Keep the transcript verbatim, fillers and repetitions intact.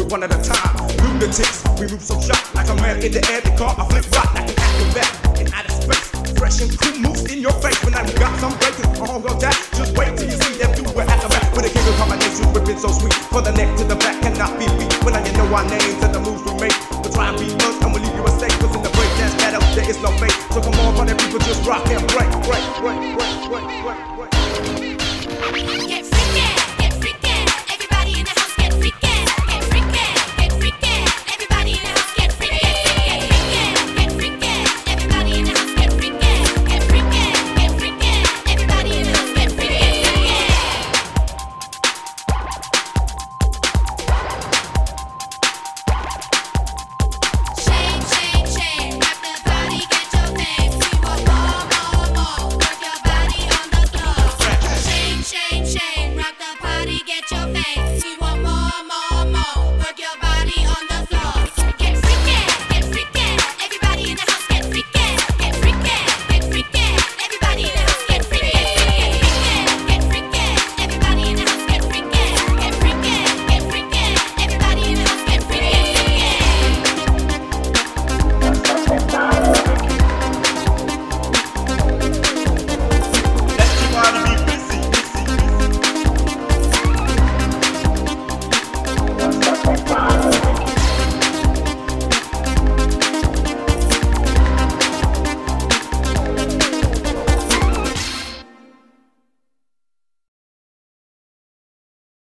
one at a time. Lunatics, we move so sharp like a man in the air. The car, I flip right like an acrobat in outer space. Fresh and cool moves in your face when I got some breakers. All on that, just wait till you see them do a acrobat with a king of combination, whipping so sweet. For the neck to the back cannot be beat. When I you know our names and the moves we make, we'll try and beat us and we'll leave you a stake. Cause in the break dance battle there is no fate. So come on, party people, just rock and break, break, break, break, break, break, break. Get freaky!